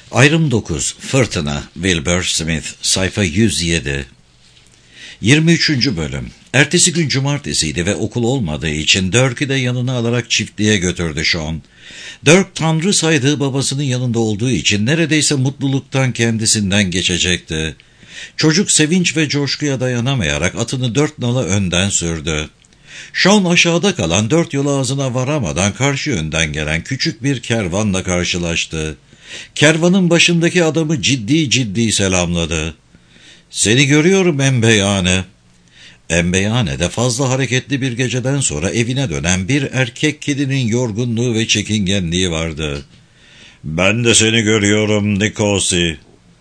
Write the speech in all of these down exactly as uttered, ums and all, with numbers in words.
Ayrım dokuz. Fırtına. Wilbur Smith. Sayfa yüz yedi. yirmi üçüncü bölüm. Ertesi gün cumartesiydi ve okul olmadığı için Dirk'ü de yanına alarak çiftliğe götürdü Sean. Dirk tanrı saydığı babasının yanında olduğu için neredeyse mutluluktan kendisinden geçecekti. Çocuk sevinç ve coşkuya dayanamayarak atını dört nala önden sürdü. Sean aşağıda kalan dört yol ağzına varamadan karşı yönden gelen küçük bir kervanla karşılaştı. Kervanın başındaki adamı ciddi ciddi selamladı. "Seni görüyorum Embeyane." Embeyane de fazla hareketli bir geceden sonra evine dönen bir erkek kedinin yorgunluğu ve çekingenliği vardı. "Ben de seni görüyorum Nikosi."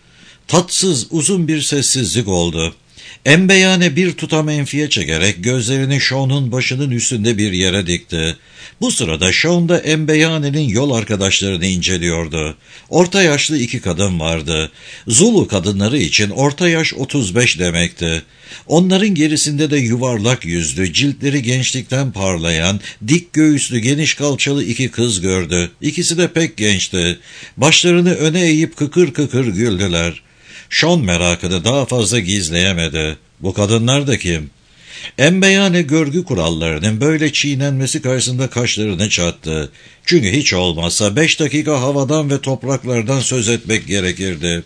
Tatsız uzun bir sessizlik oldu. Embeyane bir tutam enfiye çekerek gözlerini Sean'un başının üstünde bir yere dikti. Bu sırada Sean da Embeyane'nin yol arkadaşlarını inceliyordu. Orta yaşlı iki kadın vardı. Zulu kadınları için orta yaş otuz beş demekti. Onların gerisinde de yuvarlak yüzlü, ciltleri gençlikten parlayan, dik göğüslü, geniş kalçalı iki kız gördü. İkisi de pek gençti. Başlarını öne eğip kıkır kıkır güldüler. Sean merakını daha fazla gizleyemedi. Bu kadınlar da kim? Embeyane görgü kurallarının böyle çiğnenmesi karşısında kaşlarını çattı. Çünkü hiç olmazsa beş dakika havadan ve topraklardan söz etmek gerekirdi.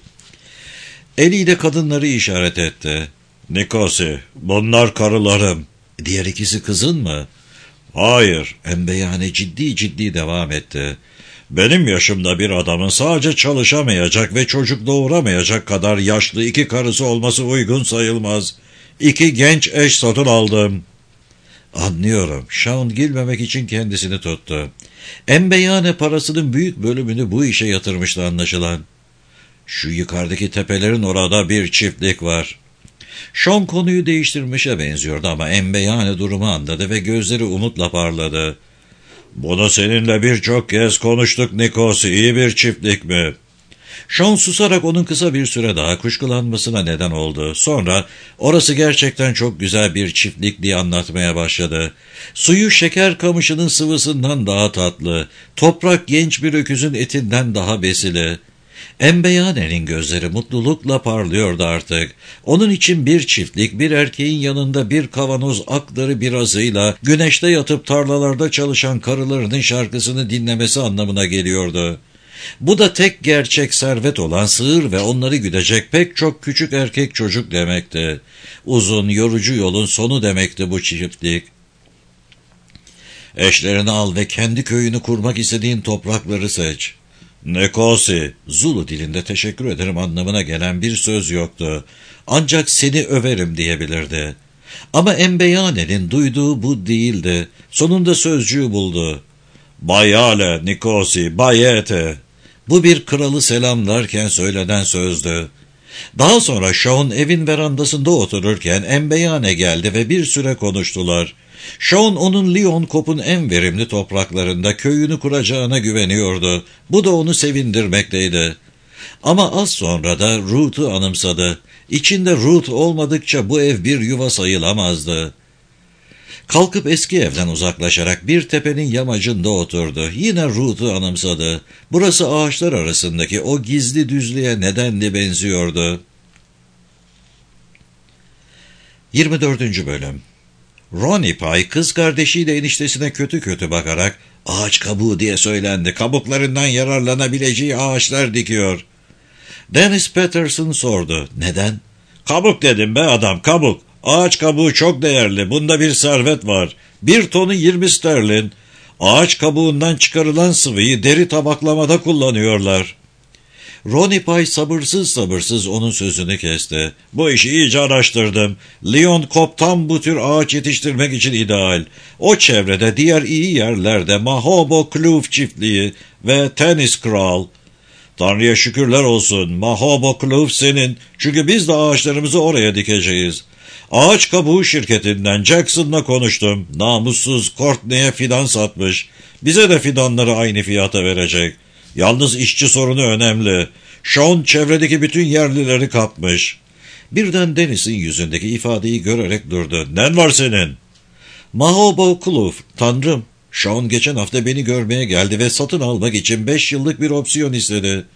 Eliyle kadınları işaret etti. "Nikosi, bunlar karılarım." "Diğer ikisi kızın mı?" "Hayır." Embeyane ciddi ciddi devam etti. "Benim yaşımda bir adamın sadece çalışamayacak ve çocuk doğuramayacak kadar yaşlı iki karısı olması uygun sayılmaz. İki genç eş satın aldım." "Anlıyorum." Sean gülmemek için kendisini tuttu. Embeyane parasının büyük bölümünü bu işe yatırmıştı anlaşılan. "Şu yukarıdaki tepelerin orada bir çiftlik var." Sean konuyu değiştirmişe benziyordu ama Embeyane durumu anladı ve gözleri umutla parladı. "Bunu seninle birçok kez konuştuk Nikosi, iyi bir çiftlik mi?" Sean susarak onun kısa bir süre daha kuşkulanmasına neden oldu. Sonra orası gerçekten çok güzel bir çiftlik diye anlatmaya başladı. Suyu şeker kamışının sıvısından daha tatlı, toprak genç bir öküzün etinden daha besili. Embeyane'nin gözleri mutlulukla parlıyordu artık. Onun için bir çiftlik, bir erkeğin yanında bir kavanoz akları birazıyla güneşte yatıp tarlalarda çalışan karılarının şarkısını dinlemesi anlamına geliyordu. Bu da tek gerçek servet olan sığır ve onları güdecek pek çok küçük erkek çocuk demekti. Uzun, yorucu yolun sonu demekti bu çiftlik. "Eşlerini al ve kendi köyünü kurmak istediğin toprakları seç." "Nikosi." Zulu dilinde teşekkür ederim anlamına gelen bir söz yoktu. Ancak "seni överim" diyebilirdi. Ama Embeyane'nin duyduğu bu değildi. Sonunda sözcüğü buldu. "Bayale Nikosi, bayete." Bu bir kralı selamlarken söylenen sözdü. Daha sonra Sean evin verandasında otururken Embeyane geldi ve bir süre konuştular. Sean onun Lyon Kop'un en verimli topraklarında köyünü kuracağına güveniyordu. Bu da onu sevindirmekteydi. Ama az sonra da Ruth'u anımsadı. İçinde Ruth olmadıkça bu ev bir yuva sayılamazdı. Kalkıp eski evden uzaklaşarak bir tepenin yamacında oturdu. Yine Ruth'u anımsadı. Burası ağaçlar arasındaki o gizli düzlüğe nedenli benziyordu. yirmi dördüncü bölüm. Ronnie Pye kız kardeşiyle eniştesine kötü kötü bakarak "ağaç kabuğu" diye söylendi. "Kabuklarından yararlanabileceği ağaçlar dikiyor." Dennis Patterson sordu. "Neden?" "Kabuk dedim be adam, kabuk. Ağaç kabuğu çok değerli. Bunda bir servet var. Bir tonu yirmi sterlin. Ağaç kabuğundan çıkarılan sıvıyı deri tabaklamada kullanıyorlar." Ronnie Pye sabırsız sabırsız onun sözünü kesti. "Bu işi iyice araştırdım. Lyon Kop tam bu tür ağaç yetiştirmek için ideal. O çevrede diğer iyi yerlerde Mahobo Kloof çiftliği ve Tennis Kral. Tanrı'ya şükürler olsun. Mahobo Kloof senin. Çünkü biz de ağaçlarımızı oraya dikeceğiz. Ağaç kabuğu şirketinden Jackson'la konuştum. Namussuz Courtney'e fidan satmış. Bize de fidanları aynı fiyata verecek. Yalnız işçi sorunu önemli. Sean çevredeki bütün yerlileri kapmış." Birden Dennis'in yüzündeki ifadeyi görerek durdu. "Nen var senin?" "Mahobo Kloof, tanrım. Sean geçen hafta beni görmeye geldi ve satın almak için beş yıllık bir opsiyon istedi."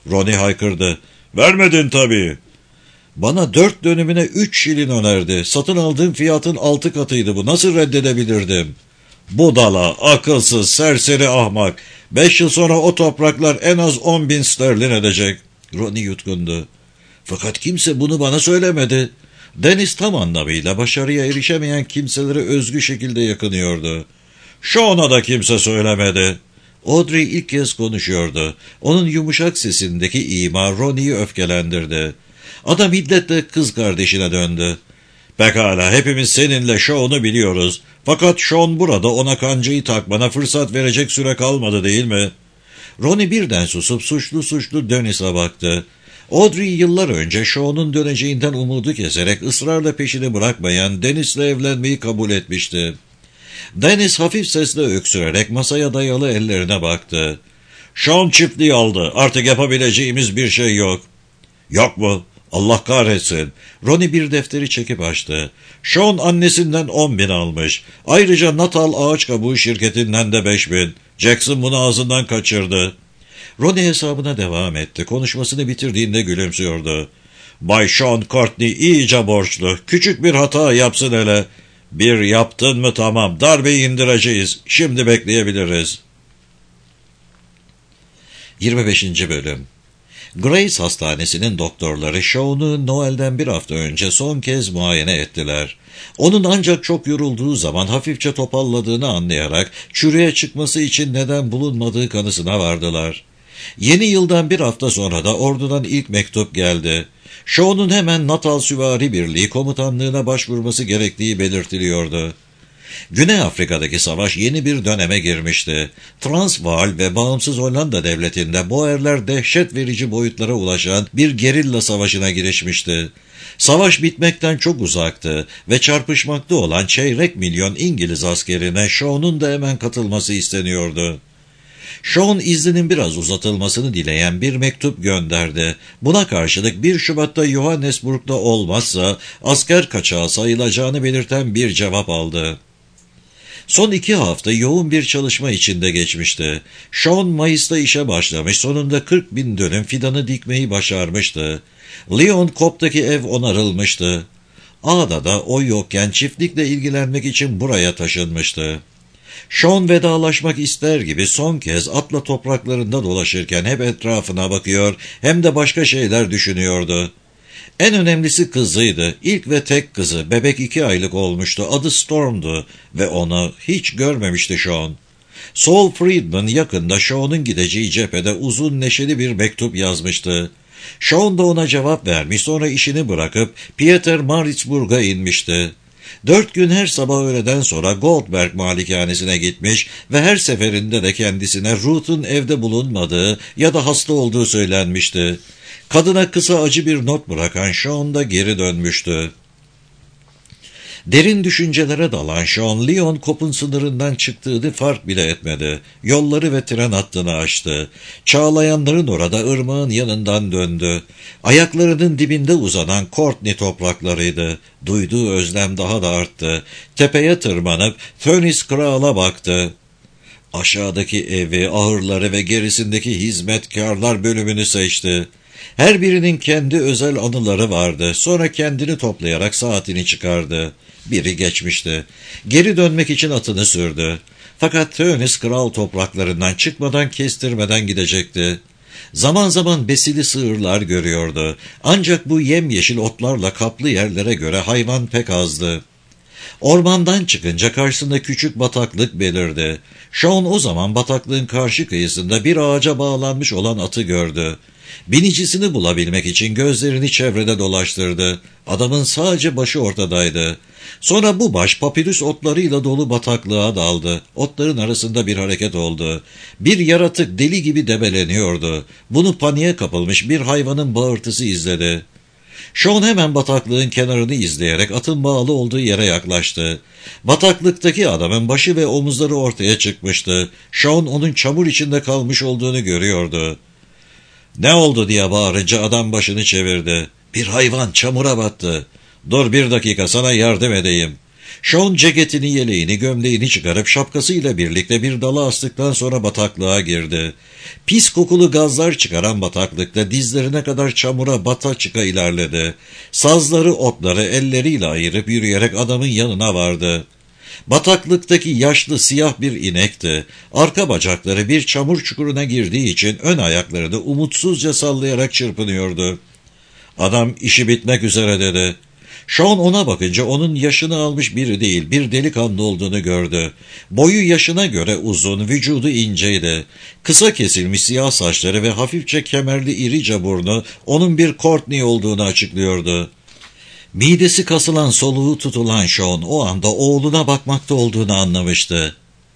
Ronnie haykırdı. Vermedin tabii. Bana dört dönümüne üç şilin önerdi. Satın aldığım fiyatın altı katıydı bu. Nasıl reddedebilirdim? Budala, akılsız, serseri ahmak. Beş yıl sonra o topraklar en az on bin sterlin edecek. Ronnie yutkundu. Fakat kimse bunu bana söylemedi. Deniz tam anlamıyla başarıya erişemeyen kimselere özgü şekilde yakınıyordu. Sean'a da kimse söylemedi. Audrey ilk kez konuşuyordu. Onun yumuşak sesindeki ima Ronnie'yi öfkelendirdi. Adam hiddetle kız kardeşine döndü. Pekala, hepimiz seninle Sean'u biliyoruz. Fakat Sean burada, ona kancayı takmana fırsat verecek süre kalmadı değil mi? Ronnie birden susup suçlu suçlu Dennis'e baktı. Audrey yıllar önce Sean'un döneceğinden umudu keserek ısrarla peşini bırakmayan Dennis'le evlenmeyi kabul etmişti. Dennis hafif sesle öksürerek masaya dayalı ellerine baktı. Sean çiftliği aldı. Artık yapabileceğimiz bir şey yok. Yok mu? Allah kahretsin. Ronnie bir defteri çekip açtı. Sean annesinden on bin almış. Ayrıca Natal Ağaç Kabuğu şirketinden de beş bin. Jackson bunu ağzından kaçırdı. Ronnie hesabına devam etti. Konuşmasını bitirdiğinde gülümsüyordu. Bay Sean Courtney iyice borçlu. Küçük bir hata yapsın hele. Bir yaptın mı tamam. Darbeyi indireceğiz. Şimdi bekleyebiliriz. yirmi beşinci Bölüm. Grace Hastanesi'nin doktorları Sean'u Noel'den bir hafta önce son kez muayene ettiler. Onun ancak çok yorulduğu zaman hafifçe topalladığını anlayarak çürüye çıkması için neden bulunmadığı kanısına vardılar. Yeni yıldan bir hafta sonra da ordudan ilk mektup geldi. Sean'un hemen Natal Süvari Birliği komutanlığına başvurması gerektiği belirtiliyordu. Güney Afrika'daki savaş yeni bir döneme girmişti. Transvaal ve bağımsız Hollanda devletinde Boerler dehşet verici boyutlara ulaşan bir gerilla savaşına girişmişti. Savaş bitmekten çok uzaktı ve çarpışmakta olan çeyrek milyon İngiliz askerine Sean'un da hemen katılması isteniyordu. Sean izninin biraz uzatılmasını dileyen bir mektup gönderdi. Buna karşılık bir Şubat'ta Johannesburg'da olmazsa asker kaçağı sayılacağını belirten bir cevap aldı. Son iki hafta yoğun bir çalışma içinde geçmişti. Sean Mayıs'ta işe başlamış, sonunda kırk bin dönüm fidanı dikmeyi başarmıştı. Leon Cope'daki ev onarılmıştı. Ağda da o yokken çiftlikle ilgilenmek için buraya taşınmıştı. Sean vedalaşmak ister gibi son kez atla topraklarında dolaşırken hep etrafına bakıyor, hem de başka şeyler düşünüyordu. En önemlisi kızıydı. İlk ve tek kızı. Bebek iki aylık olmuştu. Adı Storm'du ve onu hiç görmemişti Sean. Saul Friedman yakında Sean'un gideceği cephede uzun neşeli bir mektup yazmıştı. Sean da ona cevap vermiş, sonra işini bırakıp Pietermaritzburg'a inmişti. Dört gün her sabah öğleden sonra Goldberg malikanesine gitmiş ve her seferinde de kendisine Ruth'un evde bulunmadığı ya da hasta olduğu söylenmişti. Kadına kısa acı bir not bırakan Sean da geri dönmüştü. Derin düşüncelere dalan Sean, Leon Cope'un sınırından çıktığını fark bile etmedi. Yolları ve tren hattını açtı. Çağlayanların orada ırmağın yanından döndü. Ayaklarının dibinde uzanan Courtney topraklarıydı. Duyduğu özlem daha da arttı. Tepeye tırmanıp Furnace Kral'a baktı. Aşağıdaki evi, ahırları ve gerisindeki hizmetkarlar bölümünü seçti. Her birinin kendi özel anıları vardı. Sonra kendini toplayarak saatini çıkardı. Biri geçmişti. Geri dönmek için atını sürdü. Fakat Furnace Kral topraklarından çıkmadan kestirmeden gidecekti. Zaman zaman besili sığırlar görüyordu. Ancak bu yemyeşil otlarla kaplı yerlere göre hayvan pek azdı. Ormandan çıkınca karşısında küçük bataklık belirdi. Sean o zaman bataklığın karşı kıyısında bir ağaca bağlanmış olan atı gördü. Binicisini bulabilmek için gözlerini çevrede dolaştırdı. Adamın sadece başı ortadaydı. Sonra bu baş papirüs otlarıyla dolu bataklığa daldı. Otların arasında bir hareket oldu. Bir yaratık deli gibi debeleniyordu. Bunu paniğe kapılmış bir hayvanın bağırtısı izledi. Sean hemen bataklığın kenarını izleyerek atın bağlı olduğu yere yaklaştı. Bataklıktaki adamın başı ve omuzları ortaya çıkmıştı. Sean onun çamur içinde kalmış olduğunu görüyordu. "Ne oldu?" diye bağırınca adam başını çevirdi. "Bir hayvan çamura battı." "Dur bir dakika, sana yardım edeyim." Sean ceketini, yeleğini, gömleğini çıkarıp şapkasıyla birlikte bir dala astıktan sonra bataklığa girdi. Pis kokulu gazlar çıkaran bataklıkta dizlerine kadar çamura bata çıka ilerledi. Sazları, otları elleriyle ayırıp yürüyerek adamın yanına vardı. Bataklıktaki yaşlı siyah bir inekti. Arka bacakları bir çamur çukuruna girdiği için ön ayakları da umutsuzca sallayarak çırpınıyordu. Adam işi bitmek üzere dedi. Sean ona bakınca onun yaşını almış biri değil, bir delikanlı olduğunu gördü. Boyu yaşına göre uzun, vücudu inceydi. Kısa kesilmiş siyah saçları ve hafifçe kemerli irice burnu onun bir Courtney olduğunu açıklıyordu. Midesi kasılan, soluğu tutulan Sean o anda oğluna bakmakta olduğunu anlamıştı.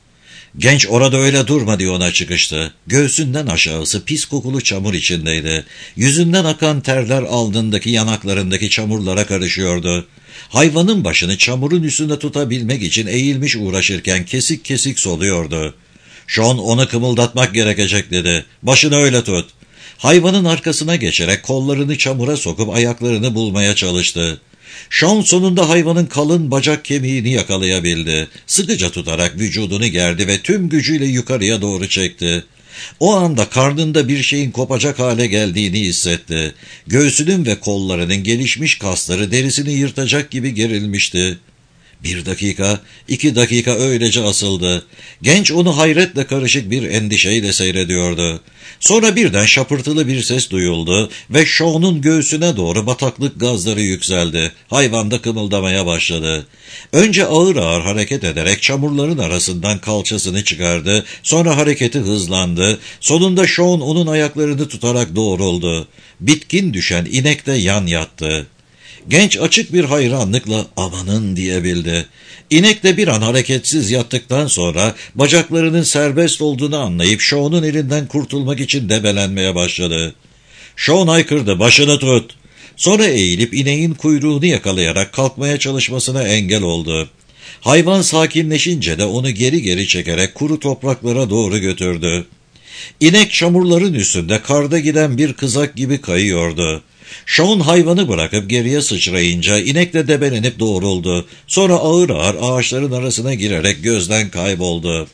Genç orada öyle durma diye ona çıkıştı. Göğsünden aşağısı pis kokulu çamur içindeydi. Yüzünden akan terler alnındaki, yanaklarındaki çamurlara karışıyordu. Hayvanın başını çamurun üstünde tutabilmek için eğilmiş uğraşırken kesik kesik soluyordu. Sean onu kımıldatmak gerekecek dedi. Başını öyle tut. Hayvanın arkasına geçerek kollarını çamura sokup ayaklarını bulmaya çalıştı. Sean sonunda hayvanın kalın bacak kemiğini yakalayabildi. Sıkıca tutarak vücudunu gerdi ve tüm gücüyle yukarıya doğru çekti. O anda karnında bir şeyin kopacak hale geldiğini hissetti. Göğsünün ve kollarının gelişmiş kasları derisini yırtacak gibi gerilmişti. Bir dakika, iki dakika öylece asıldı. Genç onu hayretle karışık bir endişeyle seyrediyordu. Sonra birden şapırtılı bir ses duyuldu ve Sean'un göğsüne doğru bataklık gazları yükseldi. Hayvan da kımıldamaya başladı. Önce ağır ağır hareket ederek çamurların arasından kalçasını çıkardı. Sonra hareketi hızlandı. Sonunda Sean onun ayaklarını tutarak doğruldu. Bitkin düşen inek de yan yattı. Genç açık bir hayranlıkla amanın diyebildi. İnek de bir an hareketsiz yattıktan sonra bacaklarının serbest olduğunu anlayıp Sean'un elinden kurtulmak için debelenmeye başladı. Sean haykırdı, başını tut. Sonra eğilip ineğin kuyruğunu yakalayarak kalkmaya çalışmasına engel oldu. Hayvan sakinleşince de onu geri geri çekerek kuru topraklara doğru götürdü. İnek çamurların üstünde karda giden bir kızak gibi kayıyordu. Sean hayvanı bırakıp geriye sıçrayınca inekle debelenip doğruldu. Sonra ağır ağır ağaçların arasına girerek gözden kayboldu.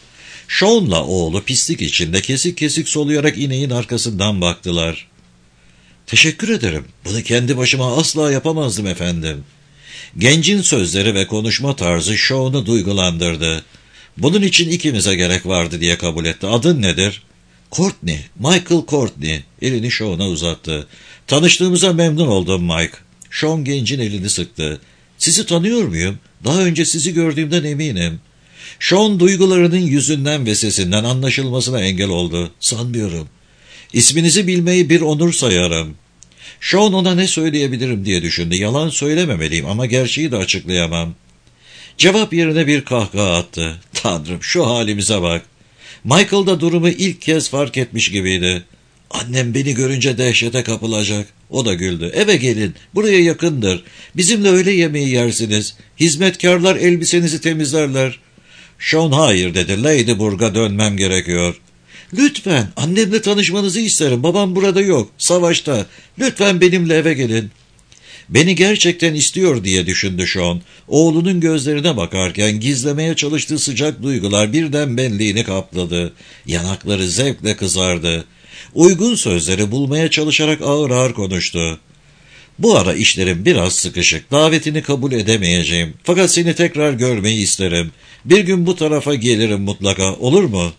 Sean'la oğlu pislik içinde kesik kesik soluyarak ineğin arkasından baktılar. "Teşekkür ederim. Bunu kendi başıma asla yapamazdım efendim." Gencin sözleri ve konuşma tarzı Sean'ı duygulandırdı. "Bunun için ikimize gerek vardı," diye kabul etti. "Adın nedir?" "Courtney, Michael Courtney." Elini Sean'a uzattı. "Tanıştığımıza memnun oldum Mike." Sean gencin elini sıktı. "Sizi tanıyor muyum? Daha önce sizi gördüğümden eminim." Sean duygularının yüzünden ve sesinden anlaşılmasına engel oldu. "Sanmıyorum. İsminizi bilmeyi bir onur sayarım." Sean ona ne söyleyebilirim diye düşündü. Yalan söylememeliyim ama gerçeği de açıklayamam. Cevap yerine bir kahkaha attı. "Tanrım, şu halimize bak." Michael da durumu ilk kez fark etmiş gibiydi. "Annem beni görünce dehşete kapılacak." O da güldü. "Eve gelin, buraya yakındır. Bizimle öğle yemeği yersiniz. Hizmetkarlar elbisenizi temizlerler." Sean hayır dedi. "Ladyburg'a dönmem gerekiyor." "Lütfen, annemle tanışmanızı isterim. Babam burada yok, savaşta. Lütfen benimle eve gelin." Beni gerçekten istiyor diye düşündü Sean. Oğlunun gözlerine bakarken gizlemeye çalıştığı sıcak duygular birden benliğini kapladı. Yanakları zevkle kızardı. Uygun sözleri bulmaya çalışarak ağır ağır konuştu. "Bu ara işlerim biraz sıkışık. Davetini kabul edemeyeceğim. Fakat seni tekrar görmeyi isterim. Bir gün bu tarafa gelirim mutlaka. Olur mu?"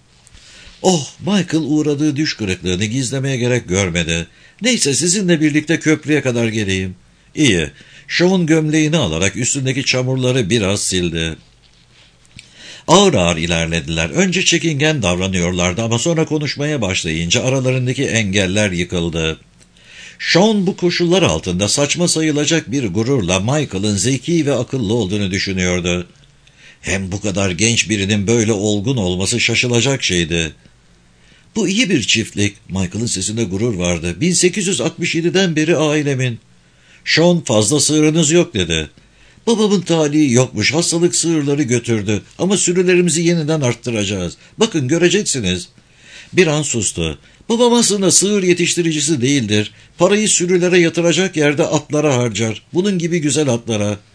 Oh, Michael uğradığı düş kırıklığını gizlemeye gerek görmedi. "Neyse, sizinle birlikte köprüye kadar geleyim." "İyi." Sean gömleğini alarak üstündeki çamurları biraz sildi. Ağır ağır ilerlediler. Önce çekingen davranıyorlardı ama sonra konuşmaya başlayınca aralarındaki engeller yıkıldı. Sean bu koşullar altında saçma sayılacak bir gururla Michael'ın zeki ve akıllı olduğunu düşünüyordu. Hem bu kadar genç birinin böyle olgun olması şaşılacak şeydi. "Bu iyi bir çiftlik." Michael'ın sesinde gurur vardı. bin sekiz yüz altmış yediden beri ailemin." Sean, "Fazla sığırınız yok," dedi. "Babamın talihi yokmuş, hastalık sığırları götürdü ama sürülerimizi yeniden arttıracağız. Bakın, göreceksiniz." Bir an sustu. "Babam aslında sığır yetiştiricisi değildir. Parayı sürülere yatıracak yerde atlara harcar. Bunun gibi güzel atlara."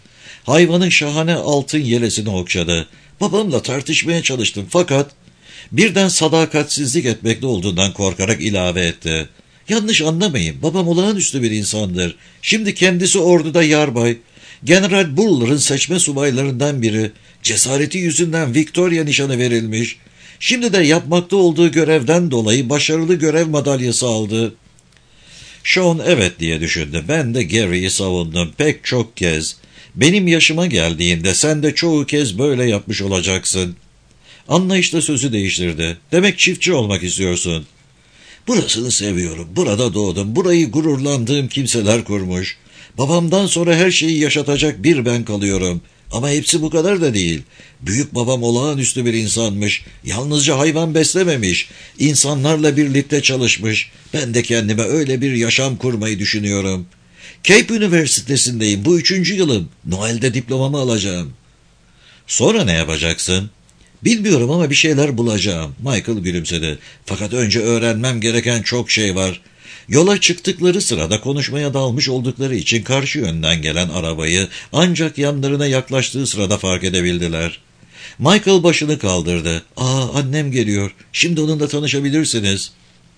Hayvanın şahane altın yelesini okşadı. Babamla tartışmaya çalıştım fakat birden sadakatsizlik etmekte olduğundan korkarak ilave etti. Yanlış anlamayın, babam olağanüstü bir insandır. Şimdi kendisi orduda yarbay. General Buller'ın seçme subaylarından biri. Cesareti yüzünden Victoria nişanı verilmiş. Şimdi de yapmakta olduğu görevden dolayı başarılı görev madalyası aldı. Sean evet diye düşündü. Ben de Gary'yi savundum pek çok kez. Benim yaşıma geldiğinde sen de çoğu kez böyle yapmış olacaksın. Anlayışla sözü değiştirdi. Demek çiftçi olmak istiyorsun. Burasını seviyorum. Burada doğdum. Burayı gururlandığım kimseler kurmuş. Babamdan sonra her şeyi yaşatacak bir ben kalıyorum. Ama hepsi bu kadar da değil. Büyük babam olağanüstü bir insanmış. Yalnızca hayvan beslememiş. İnsanlarla birlikte çalışmış. Ben de kendime öyle bir yaşam kurmayı düşünüyorum. Cape Üniversitesi'ndeyim. Bu üçüncü yılım. Noel'de diplomamı alacağım. Sonra ne yapacaksın? Bilmiyorum ama bir şeyler bulacağım. Michael gülümsedi. Fakat önce öğrenmem gereken çok şey var. Yola çıktıkları sırada konuşmaya dalmış oldukları için karşı yönden gelen arabayı ancak yanlarına yaklaştığı sırada fark edebildiler. Michael başını kaldırdı. ''Aa, annem geliyor. Şimdi onunla tanışabilirsiniz.''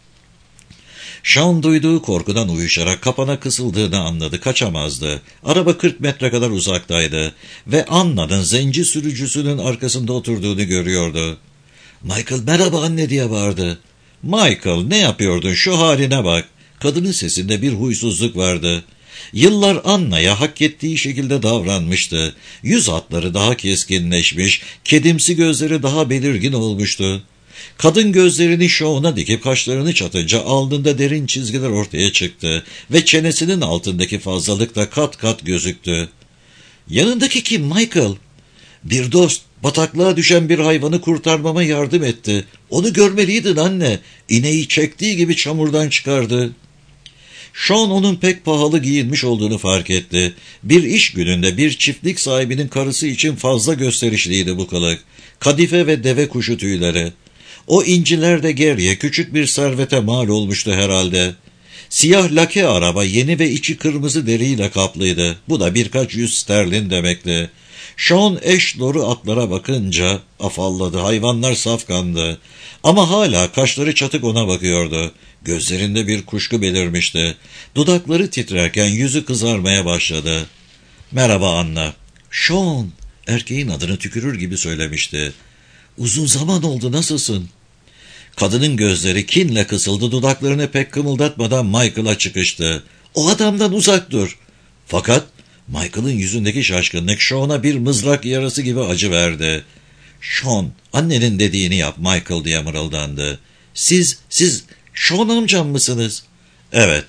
Sean duyduğu korkudan uyuşarak kapana kısıldığını anladı. Kaçamazdı. Araba kırk metre kadar uzaktaydı ve Anna'nın zenci sürücüsünün arkasında oturduğunu görüyordu. ''Michael, merhaba anne.'' diye bağırdı. ''Michael, ne yapıyordun? Şu haline bak.'' Kadının sesinde bir huysuzluk vardı. Yıllar Anna'ya hak ettiği şekilde davranmıştı. Yüz hatları daha keskinleşmiş, kedimsi gözleri daha belirgin olmuştu. Kadın gözlerini Sean'a dikip kaşlarını çatınca alnında derin çizgiler ortaya çıktı ve çenesinin altındaki fazlalık da kat kat gözüktü. ''Yanındaki kim Michael?'' ''Bir dost, bataklığa düşen bir hayvanı kurtarmama yardım etti. Onu görmeliydin anne. İneği çektiği gibi çamurdan çıkardı.'' Sean onun pek pahalı giyinmiş olduğunu fark etti. Bir iş gününde bir çiftlik sahibinin karısı için fazla gösterişliydi bu kılık. Kadife ve deve kuşu tüyleri. O inciler de Gary'e küçük bir servete mal olmuştu herhalde. Siyah lake araba yeni ve içi kırmızı deriyle kaplıydı. Bu da birkaç yüz sterlin demekti. Sean eş doğru atlara bakınca afalladı. Hayvanlar safkandı. Ama hala kaşları çatık ona bakıyordu. Gözlerinde bir kuşku belirmişti. Dudakları titrerken yüzü kızarmaya başladı. ''Merhaba Anna.'' ''Sean.'' Erkeğin adını tükürür gibi söylemişti. ''Uzun zaman oldu, nasılsın?'' Kadının gözleri kinle kısıldı, dudaklarını pek kımıldatmadan Michael'a çıkıştı. ''O adamdan uzak dur.'' Fakat Michael'ın yüzündeki şaşkınlık Sean'a bir mızrak yarası gibi acı verdi. ''Sean, annenin dediğini yap Michael.'' diye mırıldandı. ''Siz, siz Sean amcam mısınız?'' ''Evet.''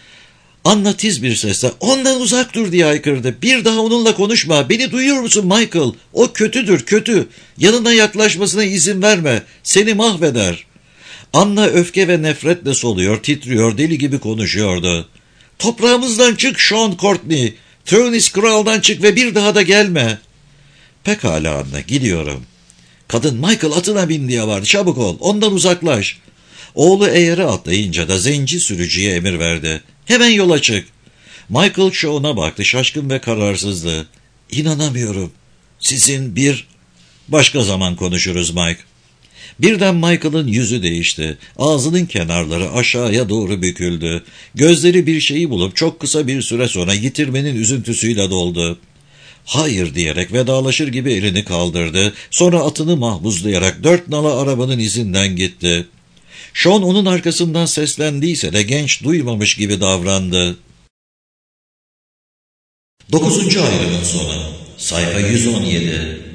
Anna tiz bir sesle ''Ondan uzak dur.'' diye haykırdı. ''Bir daha onunla konuşma. Beni duyuyor musun Michael? O kötüdür, kötü. Yanına yaklaşmasına izin verme. Seni mahveder.'' Anna öfke ve nefretle soluyor, titriyor, deli gibi konuşuyordu. ''Toprağımızdan çık Sean Courtney. Turnis Kral'dan çık ve bir daha da gelme.'' ''Pekala Anna, gidiyorum.'' Kadın ''Michael, atına bin.'' diye vardı. ''Çabuk ol, ondan uzaklaş.'' Oğlu eğere atlayınca da zenci sürücüye emir verdi. ''Hemen yola çık.'' Michael Sean'a baktı, şaşkın ve kararsızdı. ''İnanamıyorum. Sizin bir... Başka zaman konuşuruz Mike.'' Birden Michael'ın yüzü değişti. Ağzının kenarları aşağıya doğru büküldü. Gözleri bir şeyi bulup çok kısa bir süre sonra yitirmenin üzüntüsüyle doldu. ''Hayır.'' diyerek vedalaşır gibi elini kaldırdı. Sonra atını mahmuzlayarak dört nala arabanın izinden gitti. Sean onun arkasından seslendiyse de genç duymamış gibi davrandı. Dokuzuncu ayrımın sonu. Sayfa yüz on yedi.